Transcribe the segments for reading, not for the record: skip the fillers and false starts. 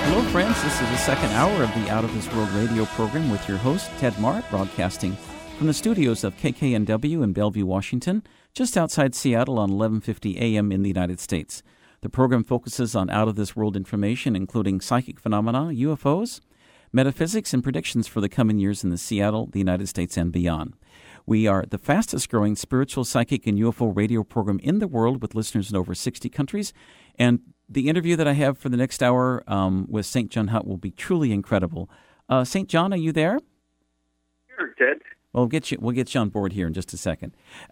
Hello, friends. This is the second hour of the Out of This World radio program with your host, Ted Marr, broadcasting from the studios of KKNW in Bellevue, Washington, just outside Seattle on 1150 AM in the United States. The program focuses on out-of-this-world information, including psychic phenomena, UFOs, metaphysics, and predictions for the coming years in Seattle, the United States, and beyond. We are the fastest-growing spiritual, psychic, and UFO radio program in the world with listeners in over 60 countries. And the interview that I have for the next hour with St. John Hunt will be truly incredible. St. John, are you there? Sure, Ted. Well, we'll get you on board here in just a second.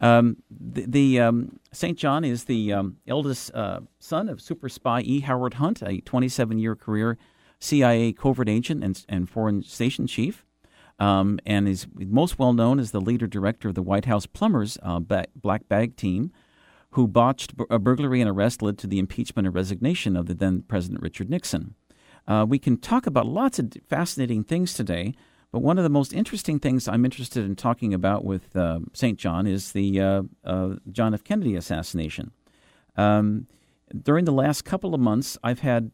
St. John is the eldest son of super spy E. Howard Hunt, a 27-year career CIA covert agent and foreign station chief, and is most well known as the leader director of the White House plumbers black bag team, who botched a burglary and arrest led to the impeachment and resignation of the then President Richard Nixon. We can talk about lots of fascinating things today, but one of the most interesting things I'm interested in talking about with St. John is the John F. Kennedy assassination. During the last couple of months, I've had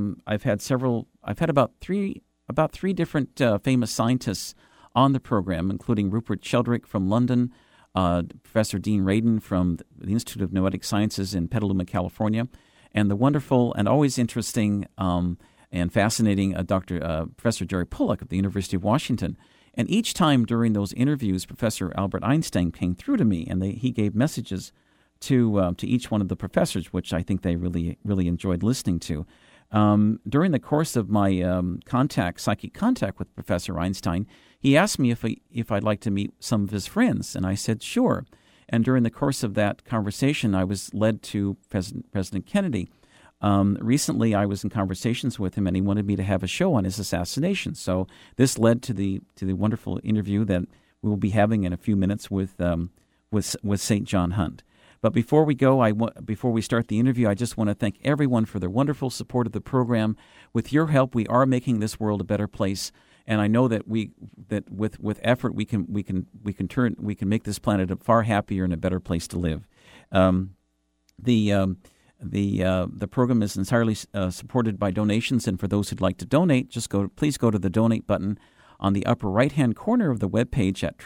about three different famous scientists on the program, including Rupert Sheldrake from London, Professor Dean Radin from the Institute of Noetic Sciences in Petaluma, California, and the wonderful and always interesting and fascinating Professor Jerry Pollack of the University of Washington. And each time during those interviews, Professor Albert Einstein came through to me, and he gave messages to each one of the professors, which I think they really, really enjoyed listening to. During the course of my psychic contact with Professor Einstein, he asked me if I'd like to meet some of his friends, and I said sure. And during the course of that conversation, I was led to President Kennedy. Recently, I was in conversations with him, and he wanted me to have a show on his assassination. So this led to the wonderful interview that we will be having in a few minutes with St. John Hunt. But before we start the interview, I just want to thank everyone for their wonderful support of the program. With your help, we are making this world a better place, and I know that with effort we can make this planet a far happier and a better place to live. The program is entirely supported by donations, and for those who'd like to donate, please go to the donate button on the upper right-hand corner of the webpage at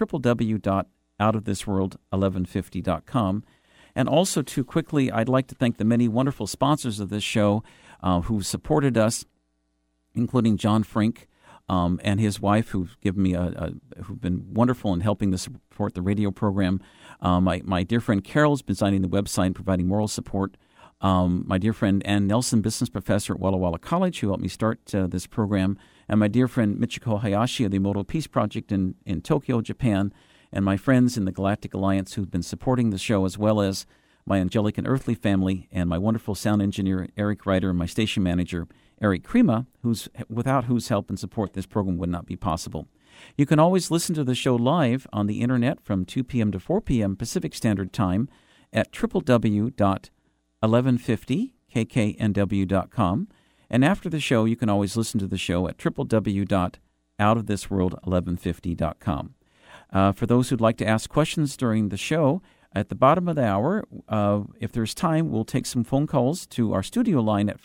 www.outofthisworld1150.com. And also, too quickly, I'd like to thank the many wonderful sponsors of this show who've supported us, including John Frink and his wife, who've given me who've been wonderful in helping to support the radio program. My dear friend Carol has been designing the website and providing moral support. My dear friend Ann Nelson, business professor at Walla Walla College, who helped me start this program, and my dear friend Michiko Hayashi of the Emoto Peace Project in Tokyo, Japan, and my friends in the Galactic Alliance who've been supporting the show, as well as my angelic and earthly family, and my wonderful sound engineer, Eric Ryder, and my station manager, Eric Krima, without whose help and support this program would not be possible. You can always listen to the show live on the Internet from 2 p.m. to 4 p.m. Pacific Standard Time at www.1150kknw.com. And after the show, you can always listen to the show at www.outofthisworld1150.com. For those who'd like to ask questions during the show, at the bottom of the hour, if there's time, we'll take some phone calls to our studio line at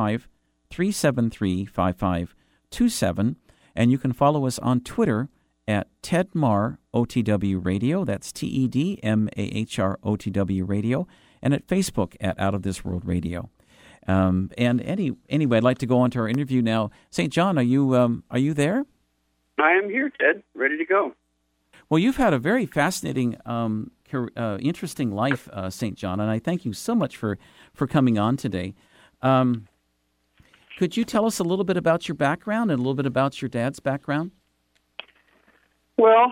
425-373-5527. And you can follow us on Twitter at Tedmar OTW Radio. That's TEDMAHR OTW Radio. And at Facebook at Out of This World Radio. Anyway, I'd like to go on to our interview now. St. John, are you there? I am here, Ted. Ready to go. Well, you've had a very fascinating, interesting life, St. John, and I thank you so much for coming on today. Could you tell us a little bit about your background and a little bit about your dad's background? Well,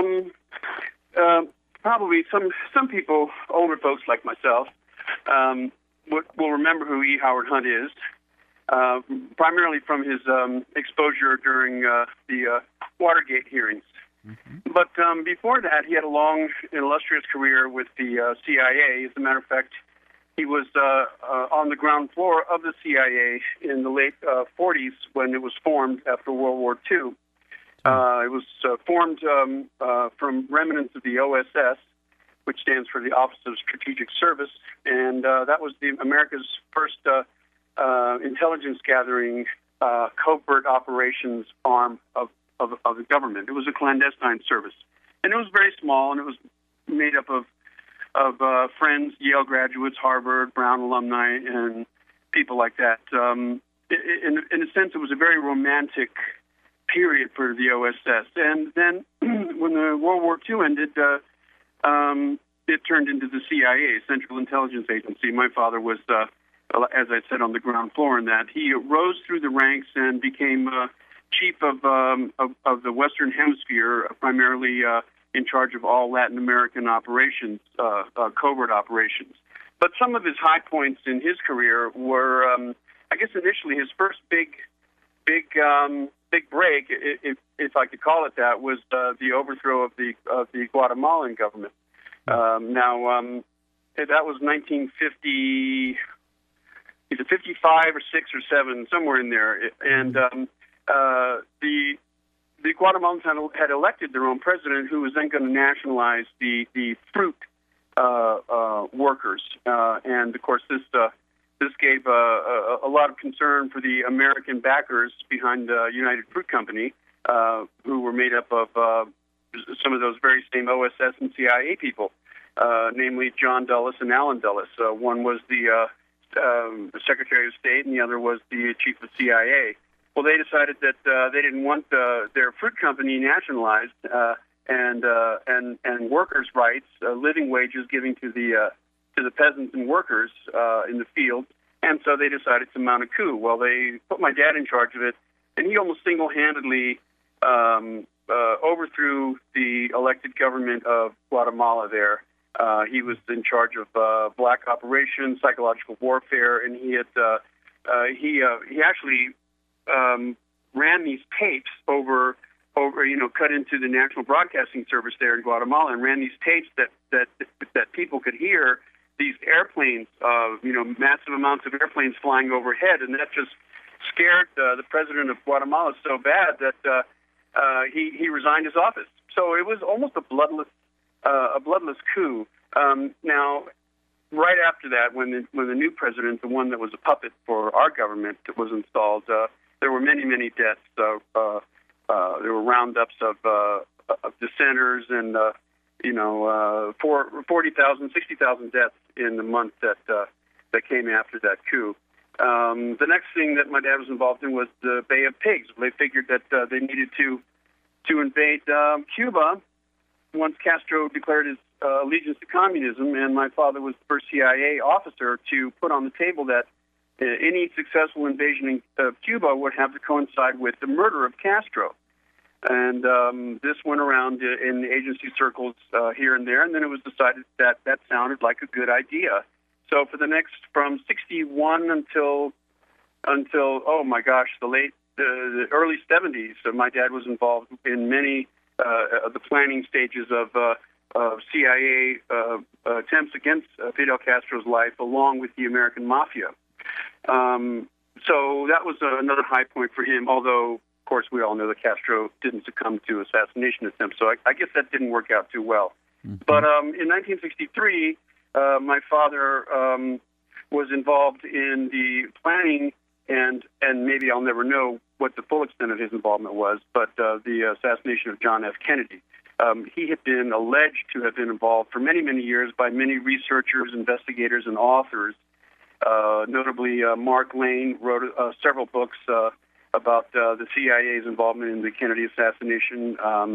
probably some people, older folks like myself, will remember who E. Howard Hunt is, primarily from his exposure during the Watergate hearings. Mm-hmm. But before that, he had a long and illustrious career with the CIA. As a matter of fact, he was on the ground floor of the CIA in the late 40s when it was formed after World War II. It was formed from remnants of the OSS, which stands for the Office of Strategic Service, and that was America's first intelligence gathering covert operations arm of the government. It was a clandestine service, and it was very small, and it was made up of friends, Yale graduates, Harvard, Brown alumni, and people like that. In a sense, it was a very romantic period for the OSS. And then when the World War II ended, it turned into the CIA, Central Intelligence Agency. My father was, as I said, on the ground floor in that. He rose through the ranks and became chief of the Western Hemisphere, primarily in charge of all Latin American operations, covert operations. But some of his high points in his career were, I guess, initially his first big break, if I could call it that, was the overthrow of the Guatemalan government. That was 1950, either 55 or 6 or 7, somewhere in there, and the Guatemalans had elected their own president, who was then going to nationalize the fruit workers, and of course this gave a lot of concern for the American backers behind United Fruit Company, who were made up of some of those very same OSS and CIA people, namely John Dulles and Allen Dulles. One was the Secretary of State, and the other was the chief of CIA. Well, they decided that they didn't want their fruit company nationalized, and workers' rights, living wages given to the peasants and workers in the field, and so they decided to mount a coup. Well, they put my dad in charge of it, and he almost single-handedly overthrew the elected government of Guatemala there. He was in charge of black operations, psychological warfare, and he actually ran these tapes over, cut into the National Broadcasting Service there in Guatemala, and ran these tapes that people could hear these airplanes, massive amounts of airplanes flying overhead, and that just scared the president of Guatemala so bad that he resigned his office. So it was almost a bloodless coup. Now, right after that, when the new president, the one that was a puppet for our government, was installed, there were many deaths. There were roundups of dissenters, and 40,000, 60,000 deaths in the month that came after that coup. The next thing that my dad was involved in was the Bay of Pigs. They figured that they needed to invade Cuba once Castro declared his allegiance to communism, and my father was the first CIA officer to put on the table that any successful invasion of Cuba would have to coincide with the murder of Castro. And this went around in the agency circles here and there, and then it was decided that sounded like a good idea. So for the next, from 61 until oh my gosh, the early 70s, my dad was involved in many of the planning stages of CIA attempts against Fidel Castro's life, along with the American mafia. So that was another high point for him, although, of course, we all know that Castro didn't succumb to assassination attempts, so I guess that didn't work out too well. Mm-hmm. But in 1963, my father was involved in the planning, and maybe I'll never know what the full extent of his involvement was, but the assassination of John F. Kennedy. He had been alleged to have been involved for many, many years by many researchers, investigators, and authors. Notably, Mark Lane wrote several books about the CIA's involvement in the Kennedy assassination.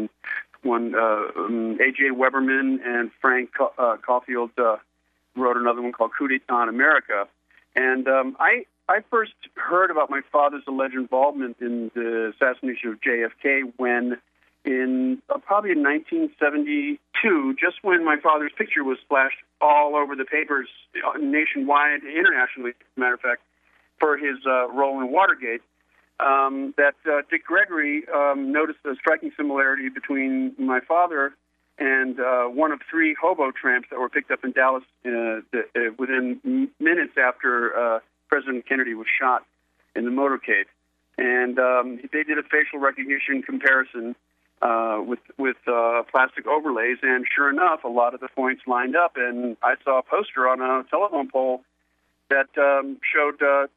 A.J. Weberman and Frank Caulfield wrote another one called Coup d'Etat in America. And I first heard about my father's alleged involvement in the assassination of JFK when, probably in 1972, just when my father's picture was splashed all over the papers nationwide, internationally, as a matter of fact, for his role in Watergate, that Dick Gregory noticed a striking similarity between my father and one of 3 hobo tramps that were picked up in Dallas within minutes after President Kennedy was shot in the motorcade. And they did a facial recognition comparison with plastic overlays, and sure enough, a lot of the points lined up, and I saw a poster on a telephone pole that showed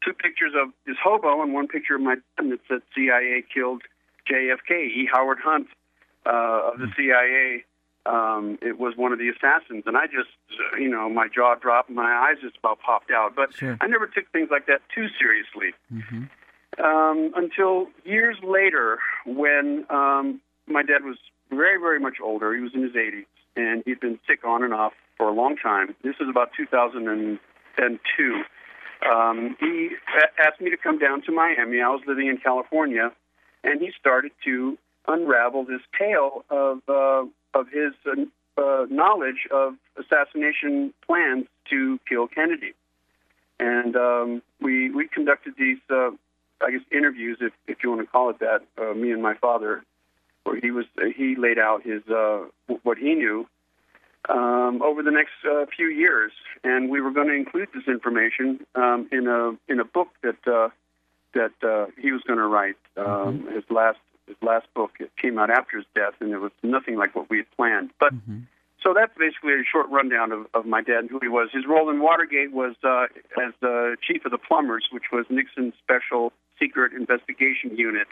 two pictures of this hobo and one picture of my dad that said CIA killed JFK. E. Howard Hunt of the CIA. It was one of the assassins, and I just, my jaw dropped, my eyes just about popped out. But Sure. I never took things like that too seriously until years later, when my dad was very, very much older. He was in his 80s, and he'd been sick on and off for a long time. This was about 2002. He asked me to come down to Miami. I was living in California, and he started to unravel this tale of his knowledge of assassination plans to kill Kennedy. And we conducted these, interviews, if you want to call it that, me and my father, where he laid out his what he knew over the next few years, and we were going to include this information in a book that he was going to write. His last book, it came out after his death, and it was nothing like what we had planned. But so that's basically a short rundown of my dad and who he was. His role in Watergate was as the chief of the Plumbers, which was Nixon's special secret investigation unit.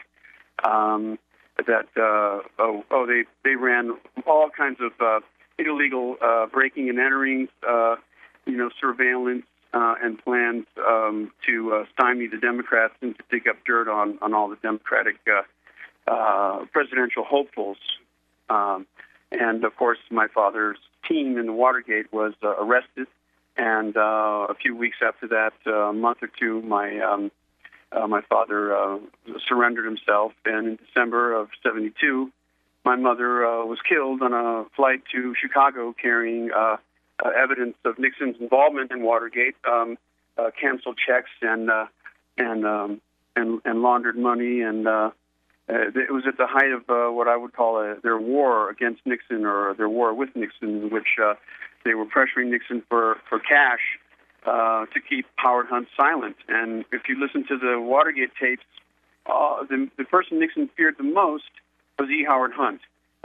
They ran all kinds of illegal breaking and entering, surveillance and plans to stymie the Democrats and to dig up dirt on all the Democratic presidential hopefuls. And, of course, my father's team in the Watergate was arrested. And a few weeks after that, a month or two, my father surrendered himself. And in December of 1972, my mother was killed on a flight to Chicago carrying evidence of Nixon's involvement in Watergate, canceled checks and laundered money, and it was at the height of what I would call their war against Nixon, or their war with Nixon, in which they were pressuring Nixon for cash to keep Howard Hunt silent. And if you listen to the Watergate tapes, the person Nixon feared the most was E. Howard Hunt.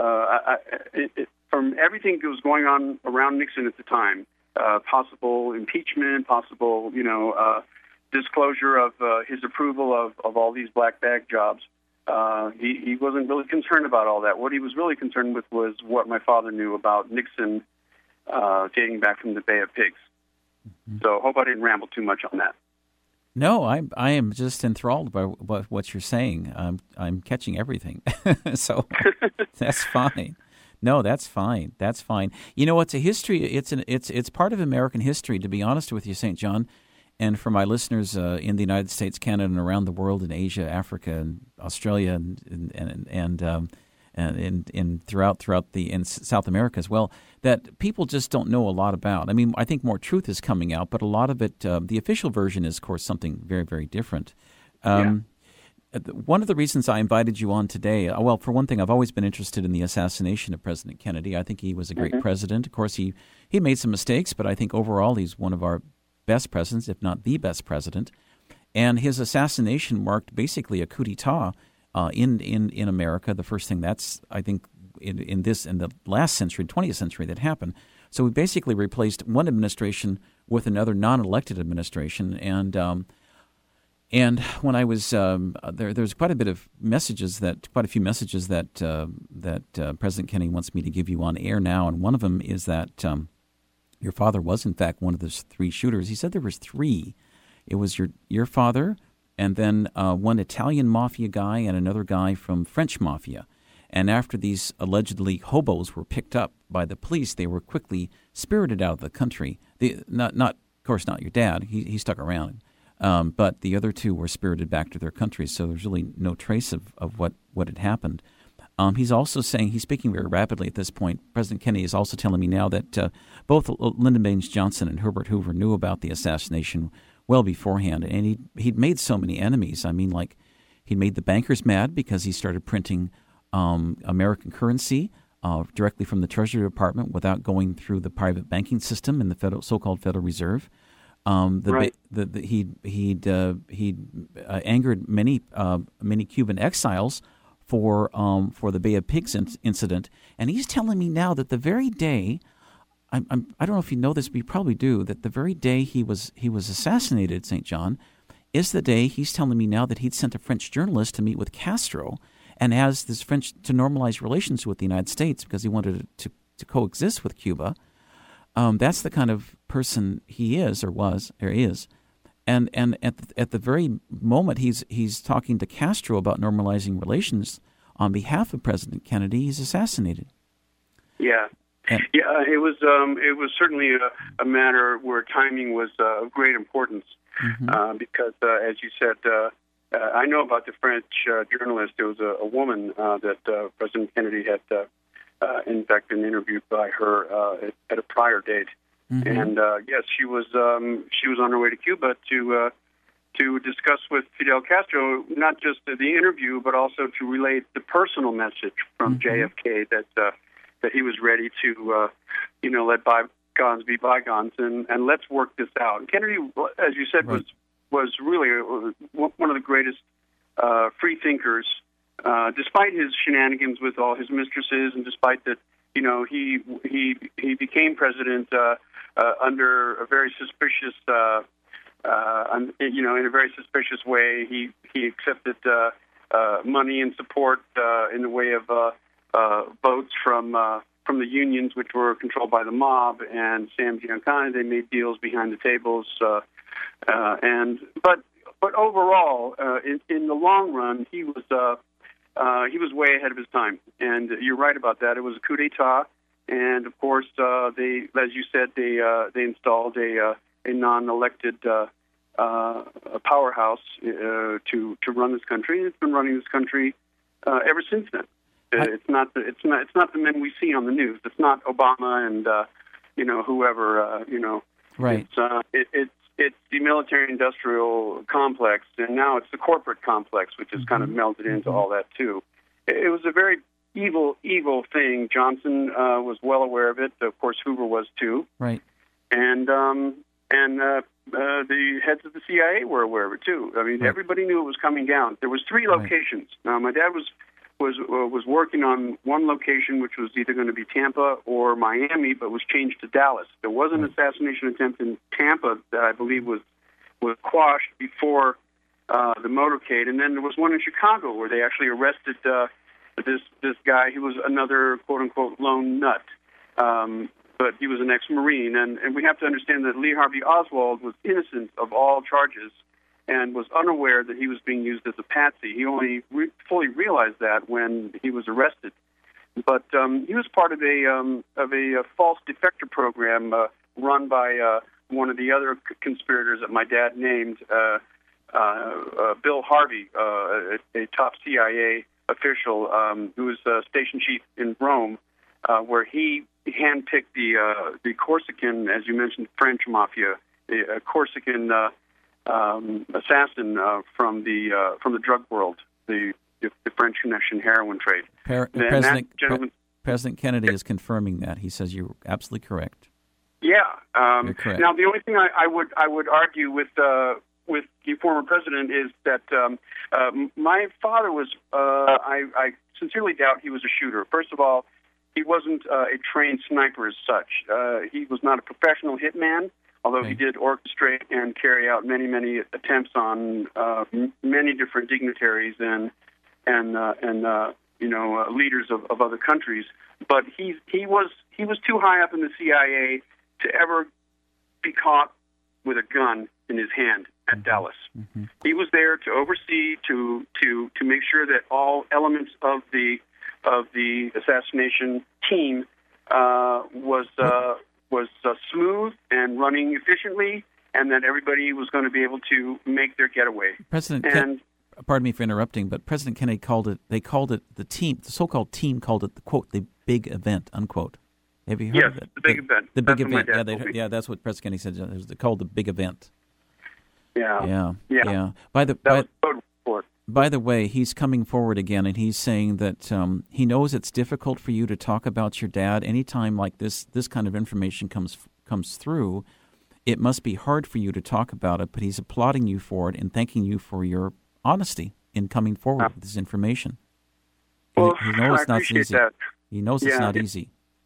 From everything that was going on around Nixon at the time, possible impeachment, possible, disclosure of his approval of all these black bag jobs, he wasn't really concerned about all that. What he was really concerned with was what my father knew about Nixon dating back from the Bay of Pigs. So I hope I didn't ramble too much on that. No, I am just enthralled by what you're saying. I'm catching everything, so that's fine. No, that's fine. That's fine. It's a history. It's part of American history, to be honest with you, St. John. And for my listeners in the United States, Canada, and around the world, in Asia, Africa, and Australia, and throughout South America as well, that people just don't know a lot about. I mean, I think more truth is coming out, but a lot of it, the official version is, of course, something very, very different. One of the reasons I invited you on today, well, for one thing, I've always been interested in the assassination of President Kennedy. I think he was a great president. Of course, he made some mistakes, but I think overall he's one of our best presidents, if not the best president. And his assassination marked basically a coup d'etat in America. The first thing that's, I think, in the last century, 20th century, that happened. So we basically replaced one administration with another non-elected administration. And when I was there's quite a few messages that President Kennedy wants me to give you on air now, and one of them is that your father was in fact one of those three shooters. He said there was three. It was your father, and then one Italian mafia guy and another guy from French mafia. And after these allegedly hobos were picked up by the police, they were quickly spirited out of the country. Of course, not your dad. He stuck around. But the other two were spirited back to their countries, so there's really no trace of what had happened. He's also saying, he's speaking very rapidly at this point. President Kennedy is also telling me now that both Lyndon Baines Johnson and Herbert Hoover knew about the assassination well beforehand, and he'd made so many enemies. I mean, like, he'd made the bankers mad because he started printing American currency directly from the Treasury Department without going through the private banking system in the so-called Federal Reserve. He'd angered many Cuban exiles for the Bay of Pigs incident, and he's telling me now that the very day, I don't know if you know this, but you probably do, that the very day he was assassinated, St. John, is the day he's telling me now that he'd sent a French journalist to meet with Castro and as this French to normalize relations with the United States because he wanted to coexist with Cuba. That's the kind of person he is or was or is. And at the very moment he's talking to Castro about normalizing relations on behalf of President Kennedy, he's assassinated. Yeah. It was certainly a matter where timing was of great importance because, as you said, I know about the French journalist. There was a woman that President Kennedy had, in fact, been interviewed by her at a prior date, and yes, she was on her way to Cuba to discuss with Fidel Castro not just the interview, but also to relay the personal message from JFK that he was ready to, let bygones be bygones and let's work this out. And Kennedy, as you said, was really one of the greatest free thinkers, despite his shenanigans with all his mistresses, and despite that, he became president under a very suspicious, in a very suspicious way. He accepted money and support in the way of votes from the unions, which were controlled by the mob, and Sam Giancana. They made deals behind the tables, but overall, in the long run, he was way ahead of his time. And you're right about that. It was a coup d'état, and of course, they, as you said, they installed a non-elected powerhouse to run this country. It's been running this country ever since then. It's not the men we see on the news. It's not Obama and whoever. Right. It's the military-industrial complex, and now it's the corporate complex, which has kind of melted into all that too. It was a very evil thing. Johnson was well aware of it. Of course, Hoover was too. Right. And the heads of the CIA were aware of it too. I mean, everybody knew it was coming down. There was 3 locations. Now, my dad was working on one location, which was either going to be Tampa or Miami, but was changed to Dallas. There was an assassination attempt in Tampa that I believe was quashed before the motorcade, and then there was one in Chicago where they actually arrested this guy. He was another quote unquote lone nut, but he was an ex-Marine, and we have to understand that Lee Harvey Oswald was innocent of all charges and was unaware that he was being used as a patsy. He only fully realized that when he was arrested. But he was part of a false defector program run by one of the other conspirators that my dad named, Bill Harvey, a top CIA official who was station chief in Rome, where he handpicked the Corsican, as you mentioned, French mafia, a Corsican assassin from the drug world, the French connection heroin trade. President Kennedy is confirming that. He says you're absolutely correct. Yeah. You're correct. Now, the only thing I would argue with the former president is that my father was. I sincerely doubt he was a shooter. First of all, he wasn't a trained sniper as such. He was not a professional hitman, although he did orchestrate and carry out many attempts on many different dignitaries and leaders of other countries. But he was too high up in the CIA to ever be caught with a gun in his hand at Dallas. He was there to oversee, to make sure that all elements of the assassination team was smooth and running efficiently, and that everybody was going to be able to make their getaway. Pardon me for interrupting, but President Kennedy called it the so-called team called it, quote, the big event, unquote. Have you heard of it? The big event. The big event. That's what President Kennedy said. It was called the big event. Yeah. By the way, he's coming forward again, and he's saying that he knows it's difficult for you to talk about your dad. Anytime like this kind of information comes through, it must be hard for you to talk about it, but he's applauding you for it and thanking you for your honesty in coming forward with this information. Well, he knows I appreciate easy. that. He knows it's not easy.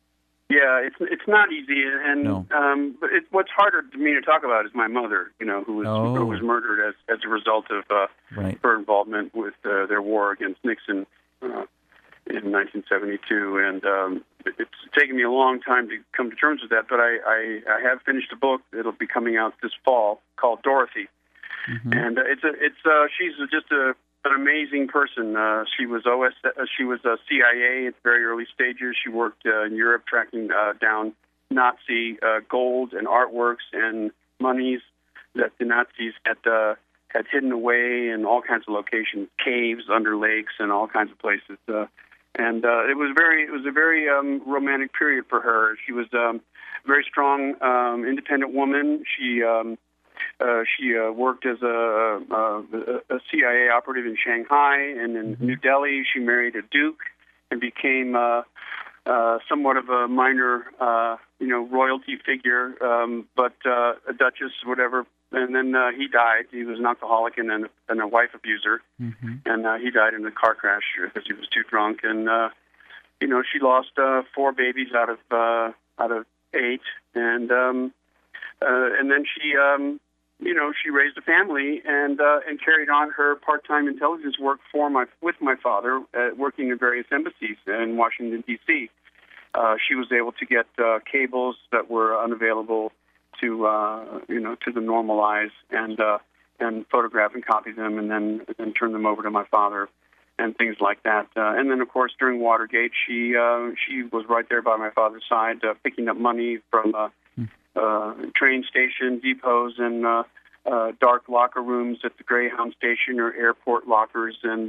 Yeah, it's not easy, and No. But what's harder to me to talk about is my mother, who was murdered as a result of Right. her involvement with their war against Nixon in 1972, and it's taken me a long time to come to terms with that. But I have finished a book that'll be coming out this fall called Dorothy, and she's just an amazing person. She was CIA at very early stages. She worked in Europe tracking down Nazi gold and artworks and monies that the Nazis had hidden away in all kinds of locations, caves, under lakes, and all kinds of places. And it was a very romantic period for her. She was a very strong, independent woman. She worked as a CIA operative in Shanghai, and in New Delhi she married a duke and became somewhat of a minor, royalty figure, but a duchess, whatever. And then he died. He was an alcoholic and a wife abuser, and he died in a car crash because he was too drunk. And she lost 4 babies out of 8, and then she raised a family and carried on her part-time intelligence work with my father, working in various embassies in Washington D.C. She was able to get cables that were unavailable to the normal eyes, and photograph and copy them, and then turn them over to my father, and things like that. And then, of course, during Watergate, she was right there by my father's side, picking up money from train station depots and dark locker rooms at the Greyhound station or airport lockers, and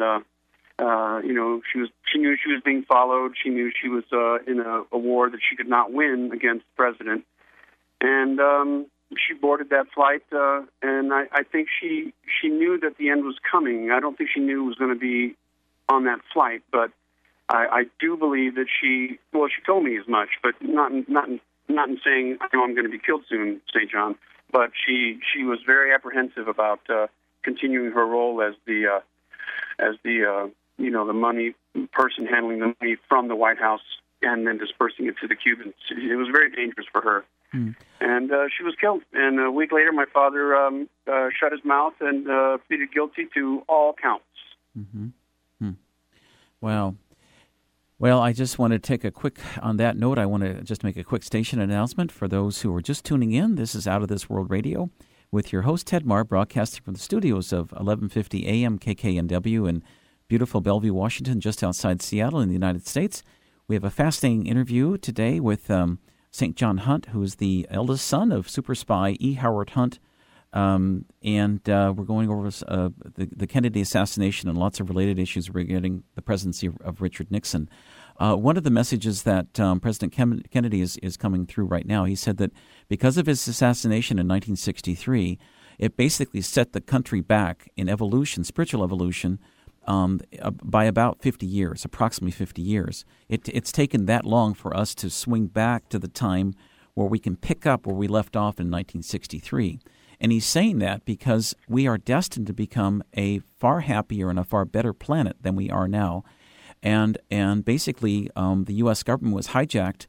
she knew she was being followed. She knew she was in a war that she could not win against the president, and she boarded that flight. And I think she knew that the end was coming. I don't think she knew it was going to be on that flight, but I do believe that she told me as much, but not in saying, I know I'm going to be killed soon, St. John, but she was very apprehensive about continuing her role as the money person handling the money from the White House and then dispersing it to the Cubans. It was very dangerous for her. And she was killed. And a week later, my father shut his mouth and pleaded guilty to all counts. Wow. Well, I just want to on that note, I want to just make a quick station announcement for those who are just tuning in. This is Out of This World Radio with your host, Ted Marr, broadcasting from the studios of 1150 AM KKNW in beautiful Bellevue, Washington, just outside Seattle in the United States. We have a fascinating interview today with St. John Hunt, who is the eldest son of super spy E. Howard Hunt. And we're going over the Kennedy assassination and lots of related issues regarding the presidency of Richard Nixon. One of the messages that President Kennedy is coming through right now, he said that because of his assassination in 1963, it basically set the country back in evolution, spiritual evolution, by about 50 years, approximately 50 years. It's taken that long for us to swing back to the time where we can pick up where we left off in 1963. And he's saying that because we are destined to become a far happier and a far better planet than we are now. And basically, the U.S. government was hijacked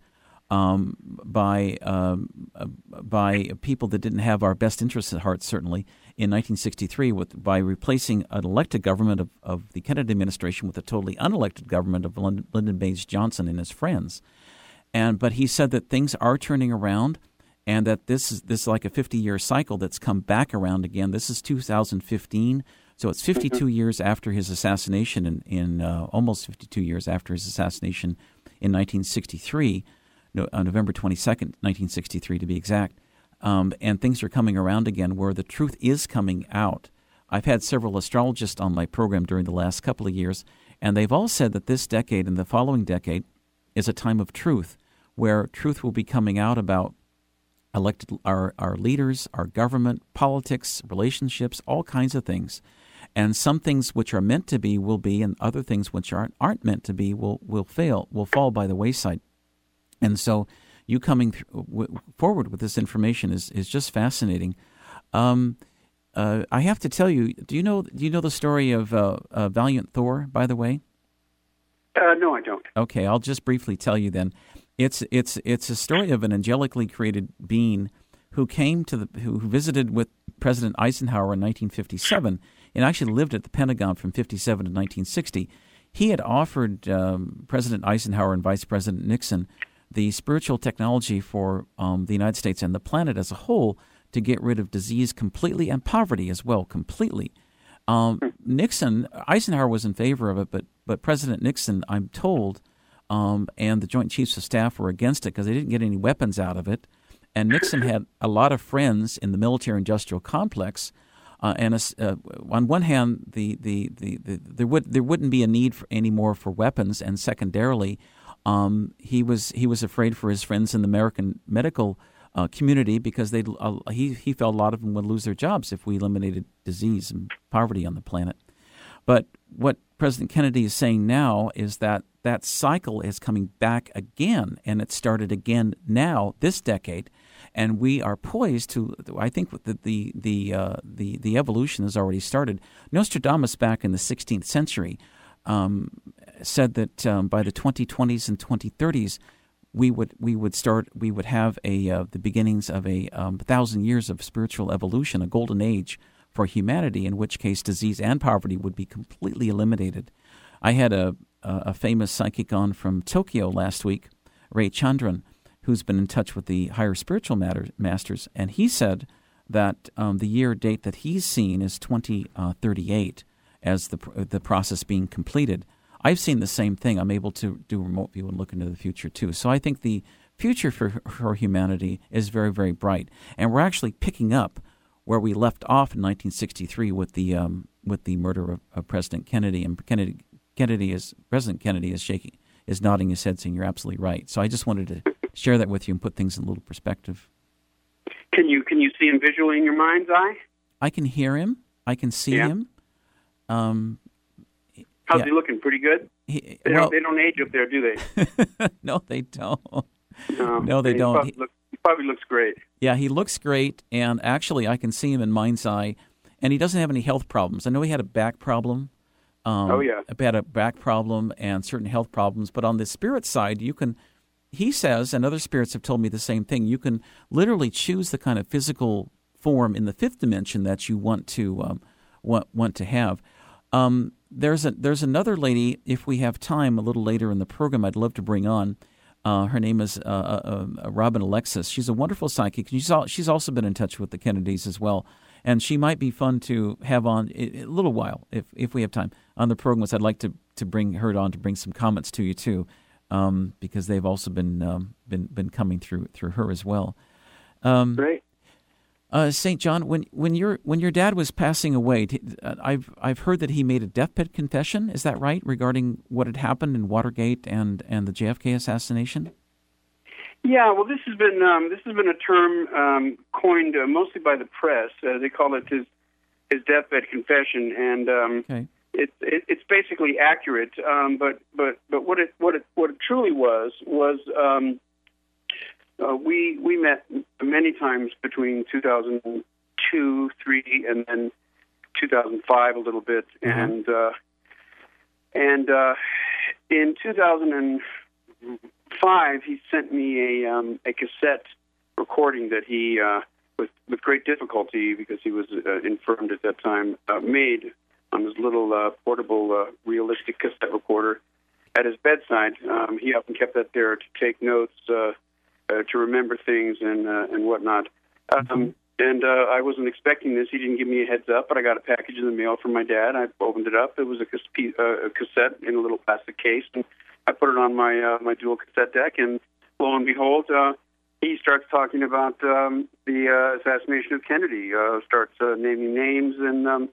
by people that didn't have our best interests at heart, certainly, in 1963 by replacing an elected government of the Kennedy administration with a totally unelected government of Lyndon Baines Johnson and his friends. But he said that things are turning around, and that this is like a 50-year cycle that's come back around again. This is 2015, so it's 52 years after his assassination, in almost 52 years after his assassination in 1963, November 22nd, 1963 to be exact. And things are coming around again where the truth is coming out. I've had several astrologists on my program during the last couple of years, and they've all said that this decade and the following decade is a time of truth, where truth will be coming out about elected our leaders, our government, politics, relationships, all kinds of things. And some things which are meant to be will be, and other things which aren't meant to be will fall by the wayside. And so you coming forward with this information is just fascinating. I have to tell you, do you know the story of Valiant Thor, by the way? No, I don't. Okay, I'll just briefly tell you then. It's a story of an angelically created being who who visited with President Eisenhower in 1957 and actually lived at the Pentagon from 57 to 1960. He had offered President Eisenhower and Vice President Nixon the spiritual technology for the United States and the planet as a whole to get rid of disease completely and poverty as well completely. Eisenhower was in favor of it, but President Nixon, I'm told, and the Joint Chiefs of Staff were against it because they didn't get any weapons out of it. And Nixon had a lot of friends in the military-industrial complex. On one hand, there wouldn't be a need anymore for weapons, and secondarily, he was afraid for his friends in the American medical community because he felt a lot of them would lose their jobs if we eliminated disease and poverty on the planet. But what President Kennedy is saying now is that cycle is coming back again, and it started again now this decade. And we are poised to. I think the evolution has already started. Nostradamus, back in the 16th century, said that by the 2020s and 2030s, we would have the beginnings of a 1,000 years of spiritual evolution, a golden age for humanity. In which case, disease and poverty would be completely eliminated. I had a famous psychic on from Tokyo last week, Ray Chandran, who's been in touch with the higher spiritual masters, and he said that the year date that he's seen is 2038 as the process being completed. I've seen the same thing. I'm able to do remote view and look into the future too. So I think the future for humanity is very, very bright, and we're actually picking up where we left off in 1963 with the murder of President Kennedy, and President Kennedy is nodding his head, saying you're absolutely right. So I just wanted to share that with you and put things in a little perspective. Can you see him visually in your mind's eye? I can hear him. I can see him. How's he looking? Pretty good? They don't age up there, do they? No, they don't. No, they don't. He probably looks great. Yeah, he looks great, and actually I can see him in mind's eye, and he doesn't have any health problems. I know he had a back problem. Had a back problem and certain health problems, but on the spirit side, he says, and other spirits have told me the same thing, you can literally choose the kind of physical form in the fifth dimension that you want to have. There's another lady, if we have time a little later in the program, I'd love to bring on. Her name is Robin Alexis. She's a wonderful psychic. She's also been in touch with the Kennedys as well, and she might be fun to have on a little while if we have time on the program. I'd like to bring her on to bring some comments to you too, because they've also been coming through her as well. Great. St. John, when your dad was passing away, I've heard that he made a deathbed confession. Is that right, regarding what had happened in Watergate and the JFK assassination? Yeah, well, this has been a term coined mostly by the press. They call it his deathbed confession, and okay. It's basically accurate. But what it truly was. We met many times between 2002, 3, and then 2005 a little bit, and in 2005 he sent me a cassette recording that he with great difficulty, because he was infirmed at that time, made on his little portable realistic cassette recorder at his bedside. He often kept that there to take notes. To remember things and whatnot. And I wasn't expecting this. He didn't give me a heads up, but I got a package in the mail from my dad. I opened it up. It was a cassette in a little plastic case, and I put it on my dual cassette deck, and lo and behold, he starts talking about the assassination of Kennedy, starts naming names and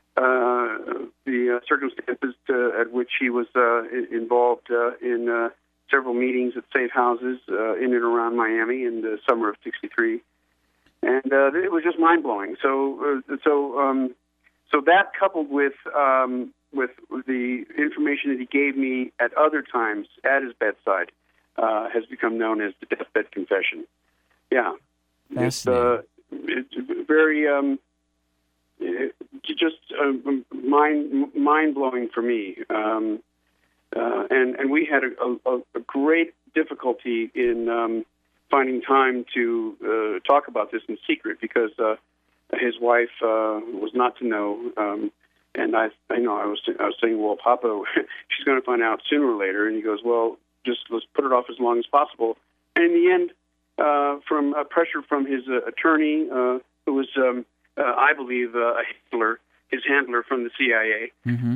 the circumstances at which he was involved in several meetings at safe houses in and around Miami in the summer of '63, and it was just mind blowing. So that, coupled with the information that he gave me at other times at his bedside, has become known as the deathbed confession. Yeah, it's very just mind blowing for me. And we had a great difficulty in finding time to talk about this in secret because his wife was not to know. And I was saying, well, Papa, she's going to find out sooner or later. And he goes, well, just let's put it off as long as possible. And in the end, from pressure from his attorney, who was, I believe, his handler from the CIA,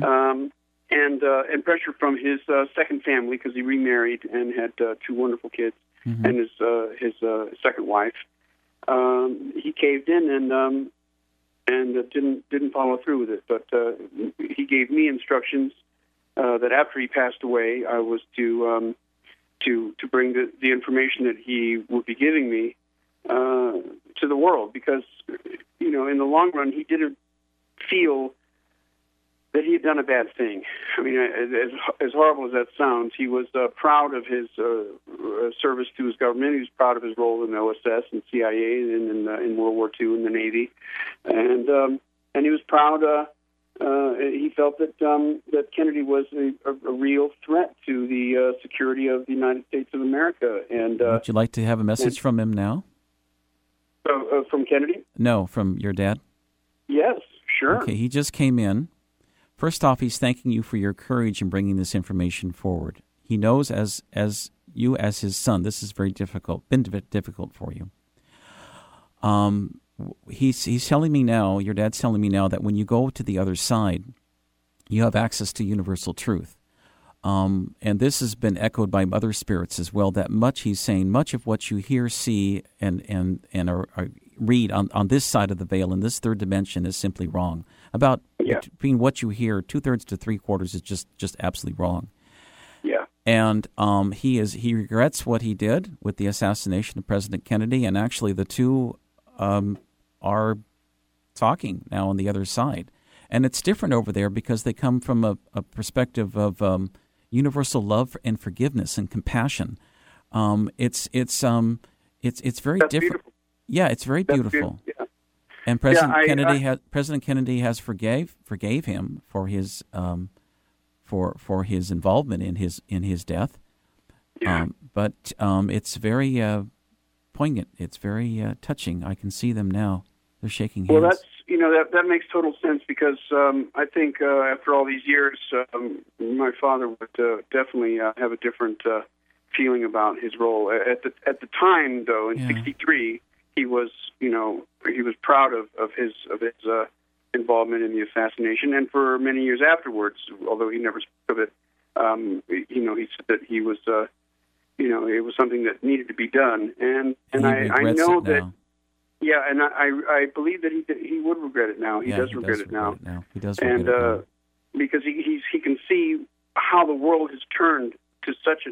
and pressure from his second family because he remarried and had two wonderful kids, and his second wife. He caved in and didn't follow through with it. But he gave me instructions that after he passed away, I was to bring the information that he would be giving me to the world, because in the long run he didn't feel that he had done a bad thing. I mean, as horrible as that sounds, he was proud of his service to his government. He was proud of his role in the OSS and CIA and in World War II in the Navy, and he was proud. He felt that Kennedy was a real threat to the security of the United States of America. And would you like to have a message from him now? From Kennedy? No, from your dad? Yes, sure. Okay, he just came in. First off, he's thanking you for your courage in bringing this information forward. He knows as his son, this is been difficult for you. He's telling me now, your dad's telling me now, that when you go to the other side, you have access to universal truth. And this has been echoed by other spirits as well, that he's saying, much of what you hear, see, and read on this side of the veil, in this third dimension, is simply wrong. Between what you hear, 2/3 to 3/4 is just absolutely wrong. Yeah. And he regrets what he did with the assassination of President Kennedy, and actually the two are talking now on the other side. And it's different over there because they come from a perspective of universal love and forgiveness and compassion. It's very That's different. Beautiful. Yeah, it's very beautiful. Yeah. And President Kennedy has forgave him for his for his involvement in his death. Yeah. But it's very poignant. It's very touching. I can see them now. They're shaking hands. Well, that makes total sense because I think after all these years, my father would definitely have a different feeling about his role. At the time, though, in '63, he was proud of his involvement in the assassination, and for many years afterwards, although he never spoke of it, he said that he was. It was something that needed to be done, and I know that. Yeah, and I believe that he would regret it now. He does regret it now. He does regret it now. Because he can see how the world has turned to such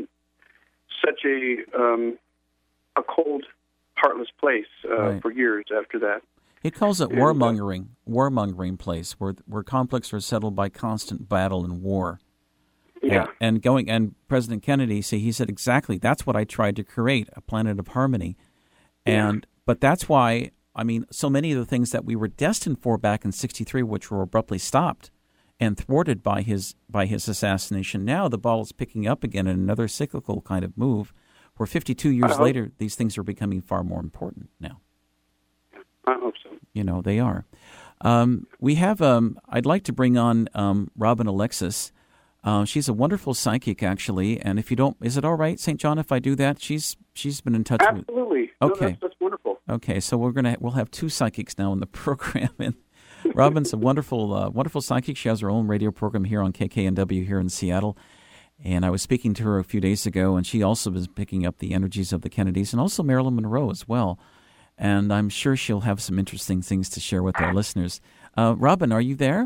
a cold, heartless place for years after that. He calls it warmongering place, where conflicts are settled by constant battle and war. Yeah. And President Kennedy, he said exactly, that's what I tried to create, a planet of harmony. But that's why, so many of the things that we were destined for back in '63, which were abruptly stopped and thwarted by his assassination, now the ball is picking up again in another cyclical kind of move, where 52 years later, these things are becoming far more important now. I hope so. They are. We have, I'd like to bring on Robin Alexis. She's a wonderful psychic, actually, and if you don't, is it all right, St. John, if I do that? She's been in touch with. Absolutely. Okay. No, that's wonderful. Okay, so we'll have two psychics now in the program, and Robin's a wonderful psychic. She has her own radio program here on KKNW here in Seattle, and I was speaking to her a few days ago, and she also was picking up the energies of the Kennedys and also Marilyn Monroe as well, and I'm sure she'll have some interesting things to share with our listeners. Robin, are you there?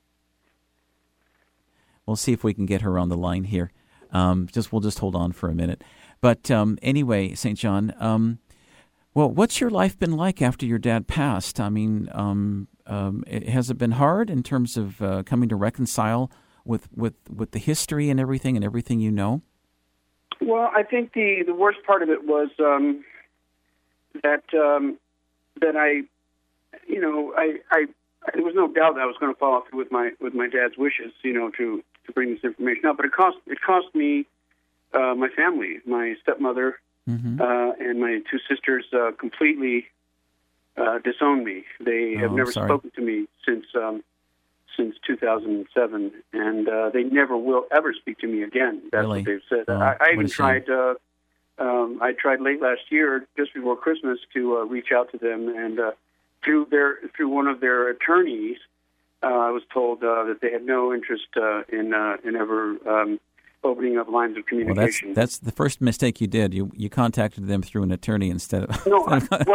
We'll see if we can get her on the line here. We'll just hold on for a minute. But anyway, St. John, well, what's your life been like after your dad passed? Has it been hard in terms of coming to reconcile with the history and everything you know? Well, I think the worst part of it was that I there was no doubt that I was going to follow through with my dad's wishes, to bring this information out. But it cost me my family, my stepmother and my two sisters completely disowned me. They have never spoken to me since 2007, and they never will ever speak to me again. That's really? What they've said. I even tried. I tried late last year, just before Christmas, to reach out to them, and through one of their attorneys, I was told that they had no interest in ever opening up lines of communication. Well, that's the first mistake you did. You contacted them through an attorney instead of. No,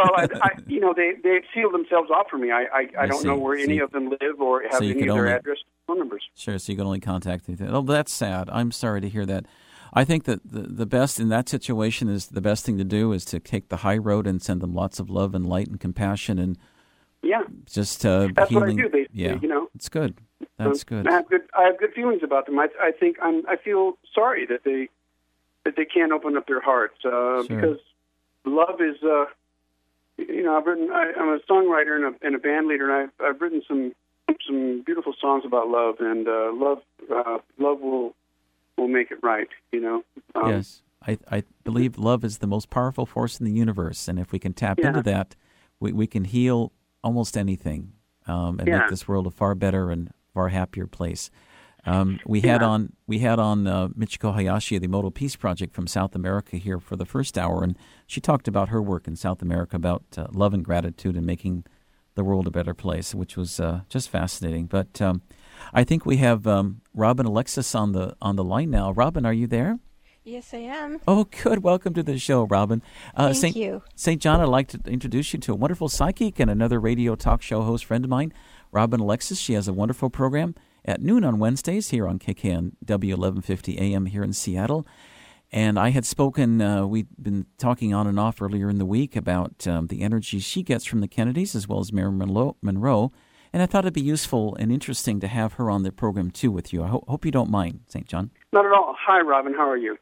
they sealed themselves off for me. I don't know where any of them live or have any of their address or phone numbers. Sure, so you can only contact them. Oh, that's sad. I'm sorry to hear that. I think that the best in that situation is the best thing to do is to take the high road and send them lots of love and light and compassion and just that's healing. What I do. Basically, it's good. That's good. I have good feelings about them. I feel sorry that they can't open up their hearts because love is. I'm a songwriter and a band leader, and I've written some beautiful songs about love, and love will make it right. Yes, I believe love is the most powerful force in the universe, and if we can tap into that, we can heal almost anything and make this world a far better and far happier place. We had on Michiko Hayashi of the Emoto Peace Project from South America here for the first hour, and she talked about her work in South America about love and gratitude and making the world a better place, which was just fascinating. But I think we have Robin Alexis on the line now. Robin, are you there? Yes, I am. Oh, good. Welcome to the show, Robin. Thank you. St. John, I'd like to introduce you to a wonderful psychic and another radio talk show host friend of mine, Robin Alexis. She has a wonderful program at noon on Wednesdays here on KKNW 1150 AM here in Seattle. And I had spoken, we'd been talking on and off earlier in the week about the energy she gets from the Kennedys as well as Marilyn Monroe. And I thought it'd be useful and interesting to have her on the program, too, with you. I hope you don't mind, St. John. Not at all. Hi, Robin. How are you?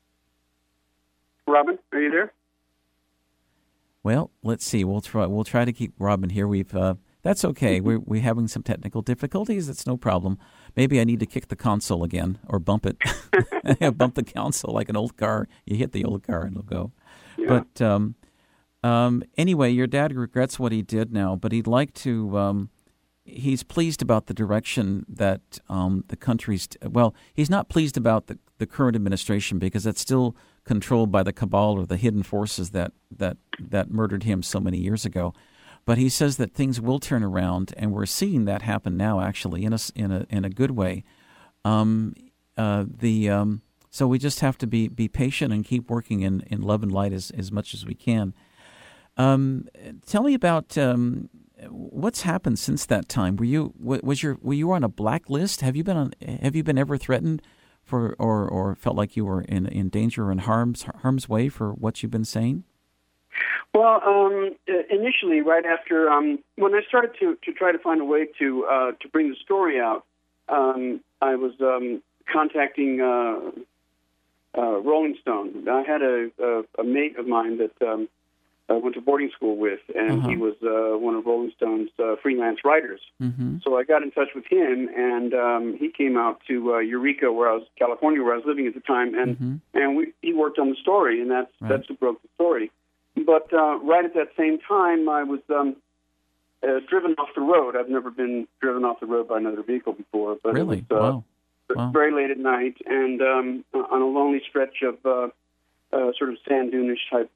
Robin, are you there? Well, let's see. We'll try to keep Robin here. That's okay. We're having some technical difficulties. It's no problem. Maybe I need to kick the console again or bump it. Bump the console like an old car. You hit the old car and it'll go. Yeah. But anyway, your dad regrets what he did now, but he'd like to. He's pleased about the direction that the country's. Well, he's not pleased about the current administration because that's still controlled by the cabal or the hidden forces that murdered him so many years ago. But he says that things will turn around, and we're seeing that happen now, actually, in a good way. So we just have to be patient and keep working in love and light as much as we can. Tell me about what's happened since that time. Were you on a blacklist? Have you been ever threatened for or felt like you were in danger or in harm's way for what you've been saying? Well, initially, right after when I started to try to find a way to bring the story out, I was contacting Rolling Stone. I had a mate of mine that I went to boarding school with, and he was one of Rolling Stone's freelance writers. Mm-hmm. So I got in touch with him, and he came out to Eureka, California, where I was living at the time, and he worked on the story, and that's what broke the story. But right at that same time, I was driven off the road. I've never been driven off the road by another vehicle before. But really? It was, wow. Very late at night, and on a lonely stretch of sort of sand dune-ish type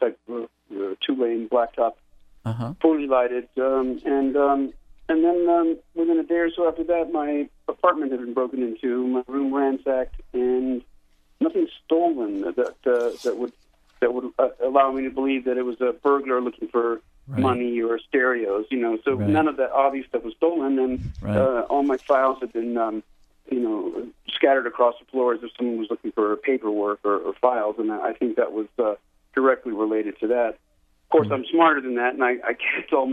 two-lane blacktop, fully lighted. And then within a day or so after that, my apartment had been broken into, my room ransacked, and nothing stolen that would allow me to believe that it was a burglar looking for money or stereos, So none of that obvious stuff was stolen, and all my files had been, scattered across the floor as if someone was looking for paperwork or files, and I think that was directly related to that. Of course, I'm smarter than that, and I kept all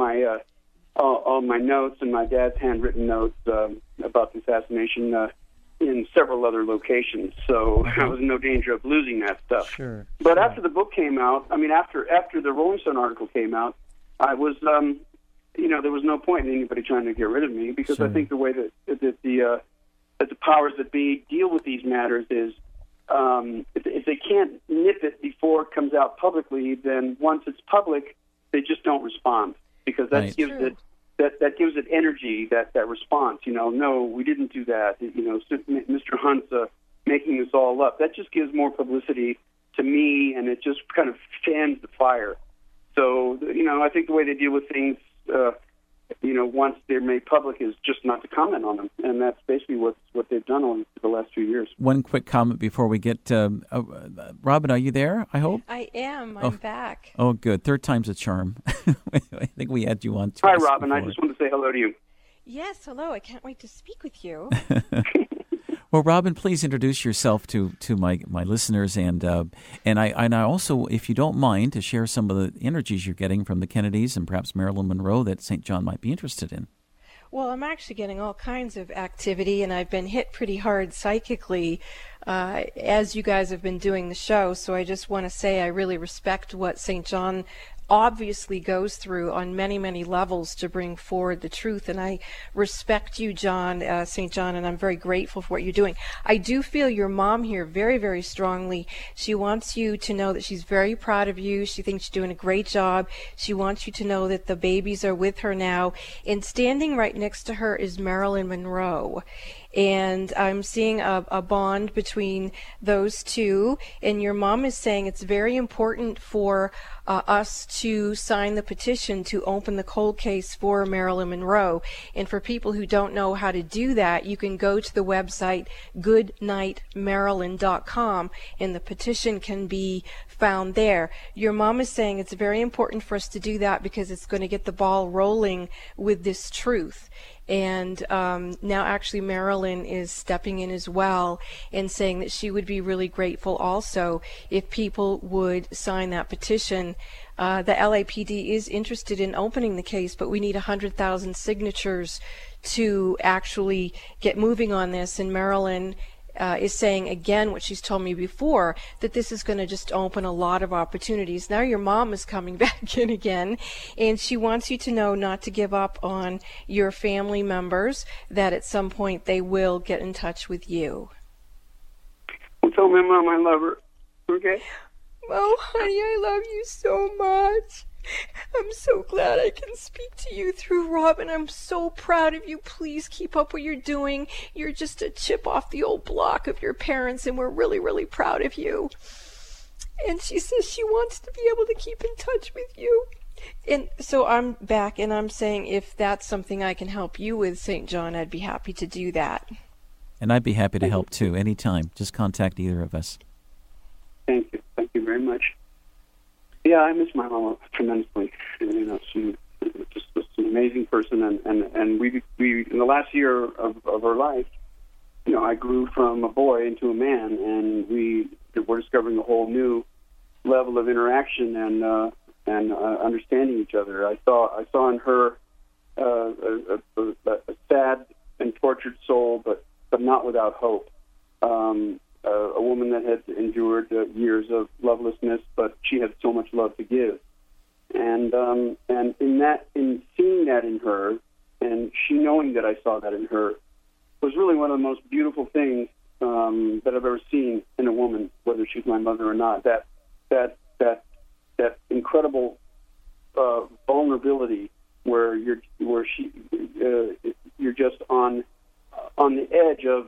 my notes and my dad's handwritten notes about the assassination in several other locations, so I was in no danger of losing that stuff. Sure. But after the book came out, after the Rolling Stone article came out, I was, there was no point in anybody trying to get rid of me, because I think the way that the powers that be deal with these matters is if they can't nip it before it comes out publicly, then once it's public, they just don't respond, because that gives it that gives it energy, that response. No, we didn't do that. Mr. Hunt's making this all up. That just gives more publicity to me, and it just kind of fans the fire. So, I think the way they deal with things, once they're made public, is just not to comment on them, and that's basically what they've done over the last few years. One quick comment before we get Robin, are you there, I hope? I am. I'm back. Oh, good. Third time's a charm. I think we had you on twice. Hi, Robin. Before. I just want to say hello to you. Yes, hello. I can't wait to speak with you. Well, Robin, please introduce yourself to my listeners, and I also, if you don't mind, to share some of the energies you're getting from the Kennedys and perhaps Marilyn Monroe that St. John might be interested in. Well, I'm actually getting all kinds of activity, and I've been hit pretty hard psychically as you guys have been doing the show. So I just want to say I really respect what St. John obviously goes through on many, many levels to bring forward the truth. And I respect you, John, St. John, and I'm very grateful for what you're doing. I do feel your mom here very, very strongly. She wants you to know that she's very proud of you. She thinks you're doing a great job. She wants you to know that the babies are with her now. And standing right next to her is Marilyn Monroe. And I'm seeing a bond between those two. And your mom is saying it's very important for us to sign the petition to open the cold case for Marilyn Monroe. And for people who don't know how to do that, you can go to the website goodnightmarilyn.com, and the petition can be found there. Your mom is saying it's very important for us to do that because it's going to get the ball rolling with this truth. And now actually Marilyn is stepping in as well and saying that she would be really grateful also if people would sign that petition. The LAPD is interested in opening the case, but we need 100,000 signatures to actually get moving on this. And Marilyn is saying again what she's told me before, that this is going to just open a lot of opportunities. Now your mom is coming back in again, and she wants you to know not to give up on your family members, that at some point they will get in touch with you. Well, tell me, Mom, I love her. Okay? Oh, honey, I love you so much. I'm so glad I can speak to you through Robin. I'm so proud of you. Please keep up what you're doing. You're just a chip off the old block of your parents, and we're really, really proud of you. And she says she wants to be able to keep in touch with you. And so I'm back, and I'm saying if that's something I can help you with, St. John, I'd be happy to do that. And I'd be happy to help, too, anytime. Just contact either of us. Thank you. Thank you very much. Yeah, I miss my mama tremendously. She just was an amazing person, and we in the last year of her life, I grew from a boy into a man, and we're discovering a whole new level of interaction and understanding each other. I saw in her a sad and tortured soul, but not without hope. A woman that had endured years of lovelessness, but she had so much love to give, and in seeing that in her, and she knowing that I saw that in her, was really one of the most beautiful things that I've ever seen in a woman, whether she's my mother or not. That incredible vulnerability where you're just on the edge of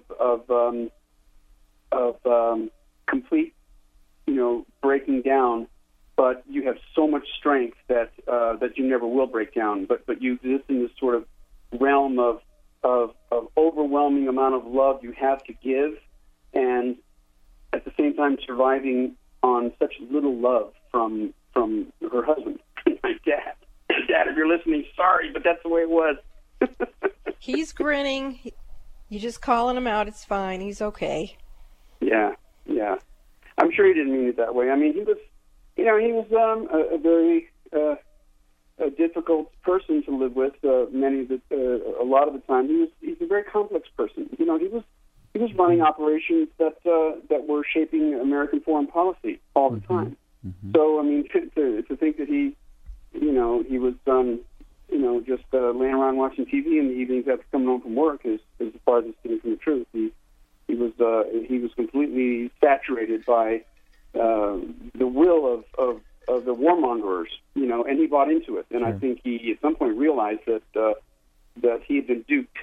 complete, breaking down, but you have so much strength that you never will break down. But you exist in this sort of realm of overwhelming amount of love you have to give, and at the same time surviving on such little love from her husband, my dad. Dad, if you're listening, sorry, but that's the way it was. He's grinning. You're just calling him out. It's fine. He's okay. Yeah. I'm sure he didn't mean it that way. I mean, he was a very difficult person to live with. A lot of the time, he's a very complex person. He was running operations that were shaping American foreign policy all the time. Mm-hmm. So I mean, to think that he was just laying around watching TV in the evenings after coming home from work is as far as it's getting from the truth. He was completely saturated by the will of the warmongers, and he bought into it. And Sure. I think he at some point realized that he had been duped.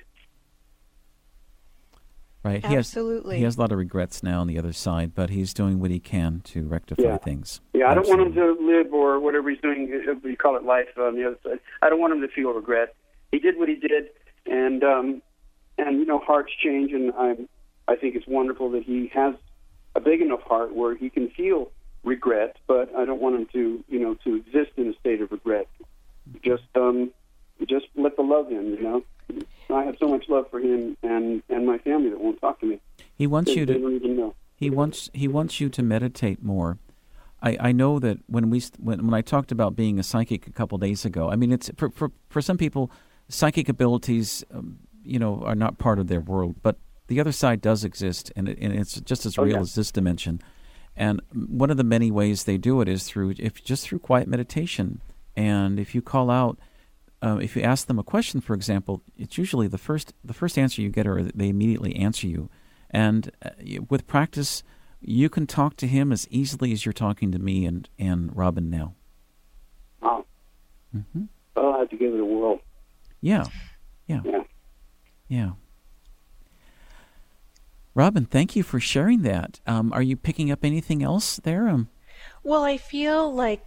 Right. Absolutely. He has a lot of regrets now on the other side, but he's doing what he can to rectify things. Yeah, I don't want him Absolutely. to live, or whatever he's doing, you call it life on the other side. I don't want him to feel regret. He did what he did, and hearts change, and I think it's wonderful that he has a big enough heart where he can feel regret, but I don't want him to, to exist in a state of regret. Just let the love in, I have so much love for him and my family that won't talk to me. He wants you They to. don't even know. He wants you to meditate more. I know that when I talked about being a psychic a couple days ago, I mean, it's for some people, psychic abilities, are not part of their world, but the other side does exist, and it's just as real as this dimension. And one of the many ways they do it is through quiet meditation. And if you call out, if you ask them a question, for example, it's usually the first answer you get, or they immediately answer you. And with practice, you can talk to him as easily as you're talking to me and Robin now. Wow. Mm-hmm. I'll have to give it a whirl. Yeah. Robin, thank you for sharing that. Are you picking up anything else there? Well, I feel like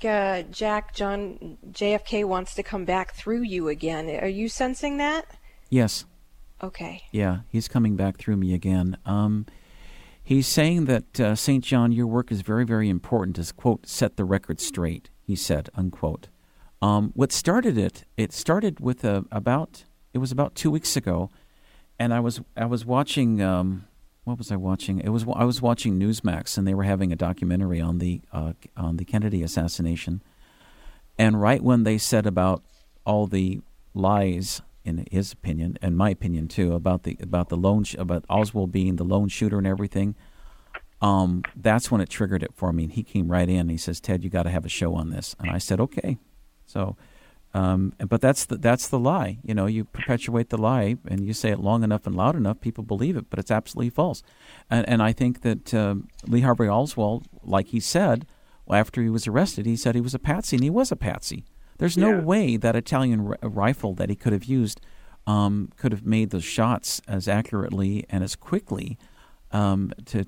JFK wants to come back through you again. Are you sensing that? Yes. Okay. Yeah, he's coming back through me again. He's saying that, St. John, your work is very, very important to, quote, set the record straight, he said, unquote. What started it started with about 2 weeks ago, and I was watching, what was I watching? I was watching Newsmax, and they were having a documentary on the Kennedy assassination. And right when they said about all the lies, in his opinion, and my opinion too, about Oswald being the lone shooter and everything, that's when it triggered it for me. And he came right in. And he says, "Ted, you got to have a show on this." And I said, "Okay." So, but that's the lie. You perpetuate the lie, and you say it long enough and loud enough, people believe it. But it's absolutely false. And I think that Lee Harvey Oswald, like he said, after he was arrested, he said he was a patsy, and he was a patsy. There's no way that Italian rifle that he could have used could have made those shots as accurately and as quickly to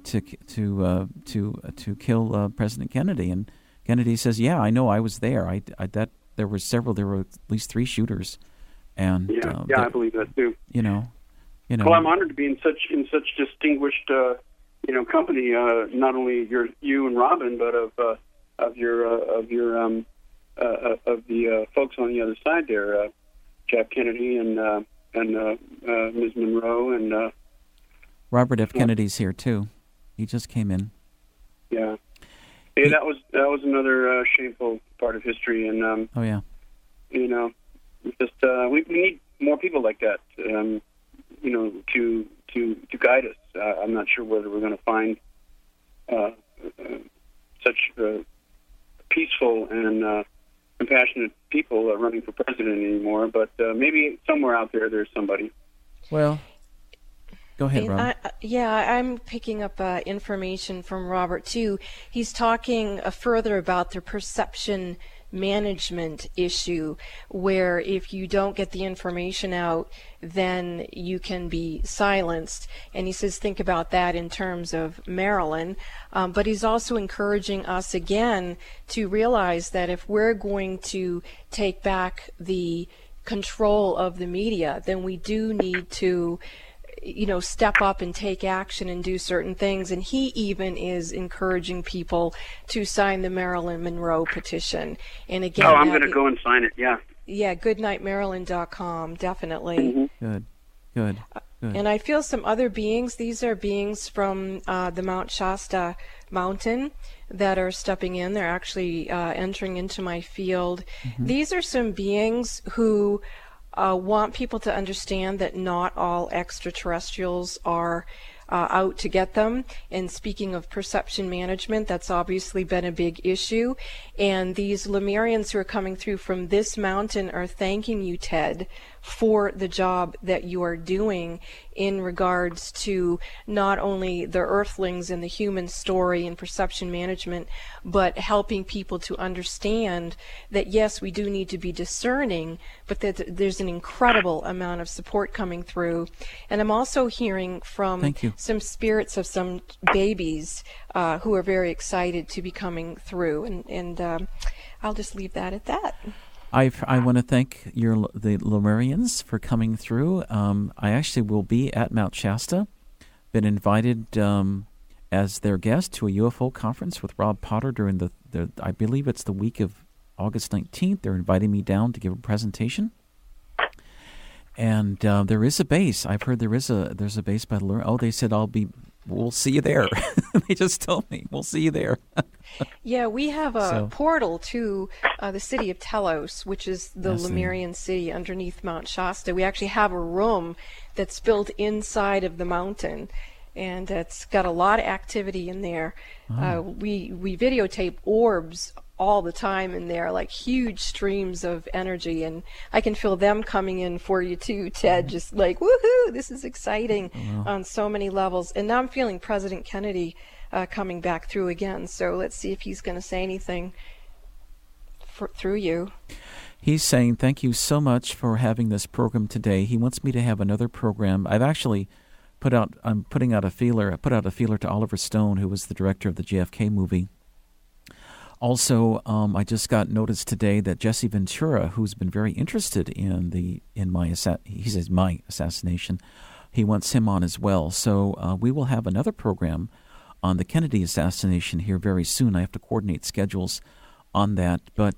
kill President Kennedy. And Kennedy says, "Yeah, I know, I was there. There were at least 3 shooters." And I believe that too. Well, I'm honored to be in such distinguished company. Not only you and Robin, but of the folks on the other side there, Jack Kennedy and Ms. Monroe and Robert F. Kennedy's here too. He just came in. Yeah. That was another shameful part of history, and we need more people like that, to guide us. I'm not sure whether we're going to find such peaceful and compassionate people running for president anymore, but maybe somewhere out there's somebody. Well, go ahead, Rob. I'm picking up information from Robert too. He's talking further about the perception management issue, where if you don't get the information out, then you can be silenced. And he says think about that in terms of Marilyn. But he's also encouraging us again to realize that if we're going to take back the control of the media, then we do need to step up and take action and do certain things. And he even is encouraging people to sign the Marilyn Monroe petition. And again, I'm going to go and sign it. Yeah. Yeah, goodnightmaryland.com, definitely. Mm-hmm. Good. And I feel some other beings. These are beings from the Mount Shasta mountain that are stepping in. They're actually entering into my field. Mm-hmm. These are some beings who want people to understand that not all extraterrestrials are out to get them. And speaking of perception management, that's obviously been a big issue. And these Lemurians who are coming through from this mountain are thanking you, Ted, for the job that you are doing in regards to not only the earthlings and the human story and perception management, but helping people to understand that yes, we do need to be discerning, but that there's an incredible amount of support coming through. And I'm also hearing from some spirits of some babies who are very excited to be coming through, and I'll just leave that at that. I want to thank the Lemurians for coming through. I actually will be at Mount Shasta. Been invited as their guest to a UFO conference with Rob Potter during the I believe it's the week of August 19th. They're inviting me down to give a presentation. And there is a base. I've heard there's a base by the Lemurians. Oh, they said we'll see you there. They just told me we'll see you there. Yeah, we have a portal to the city of Telos, which is the Lemurian city underneath Mount Shasta. We actually have a room that's built inside of the mountain, and it's got a lot of activity in there. We videotape orbs all the time in there, like huge streams of energy, and I can feel them coming in for you too, Ted, just like, woohoo, this is exciting on so many levels. And now I'm feeling President Kennedy coming back through again, so let's see if he's going to say anything through you. He's saying, thank you so much for having this program today. He wants me to have another program. I've actually put out a feeler to Oliver Stone, who was the director of the JFK movie. Also, I just got notice today that Jesse Ventura, who's been very interested in my assassination, he wants him on as well. So we will have another program on the Kennedy assassination here very soon. I have to coordinate schedules on that. But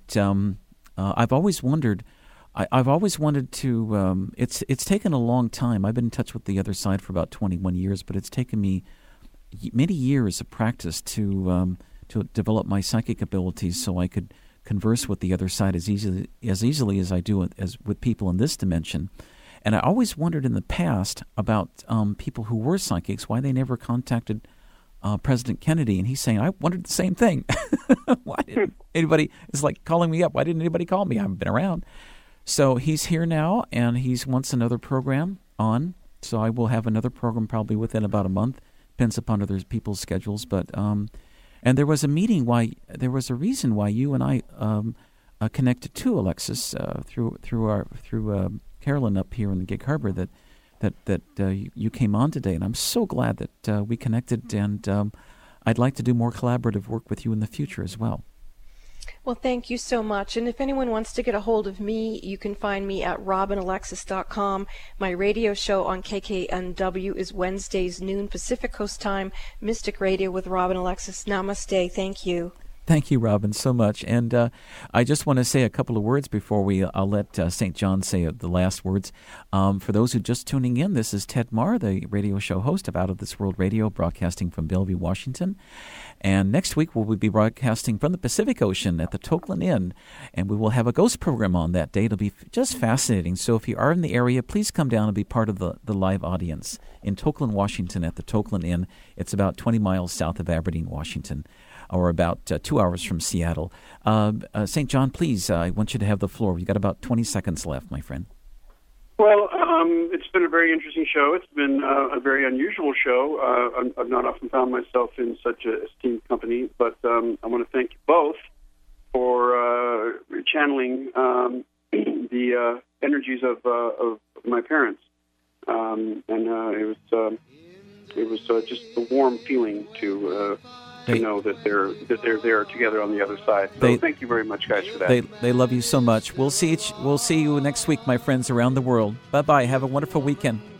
I've always wondered. I've always wanted to. It's taken a long time. I've been in touch with the other side for about 21 years, but it's taken me many years of practice to develop my psychic abilities so I could converse with the other side as easily as I do with people in this dimension. And I always wondered in the past about people who were psychics, why they never contacted President Kennedy. And he's saying, I wondered the same thing. Why didn't anybody? It's like calling me up. Why didn't anybody call me? I haven't been around. So he's here now, and he wants another program on. So I will have another program probably within about a month. Depends upon other people's schedules, but. And there was a reason why you and I connected to Alexis through Carolyn up here in the Gig Harbor that you came on today, and I'm so glad that we connected, and I'd like to do more collaborative work with you in the future as well. Well, thank you so much. And if anyone wants to get a hold of me, you can find me at robinalexis.com. My radio show on KKNW is Wednesdays, noon Pacific Coast Time, Mystic Radio with Robin Alexis. Namaste. Thank you. Thank you, Robin, so much. And I just want to say a couple of words before I'll let St. John say the last words. For those who are just tuning in, this is Ted Marr, the radio show host of Out of This World Radio, broadcasting from Bellevue, Washington. And next week we'll be broadcasting from the Pacific Ocean at the Tokeland Inn, and we will have a ghost program on that day. It'll be just fascinating. So if you are in the area, please come down and be part of the live audience in Tokeland, Washington at the Tokeland Inn. It's about 20 miles south of Aberdeen, Washington, or about 2 hours from Seattle. St. John, please, I want you to have the floor. You've got about 20 seconds left, my friend. Well, it's been a very interesting show. It's been a very unusual show. I've not often found myself in such an esteemed company, but I want to thank you both for channeling the energies of my parents. And it was just a warm feeling to know that they're there together on the other side. So thank you very much, guys, for that. They love you so much. We'll see you next week, my friends around the world. Bye-bye. Have a wonderful weekend.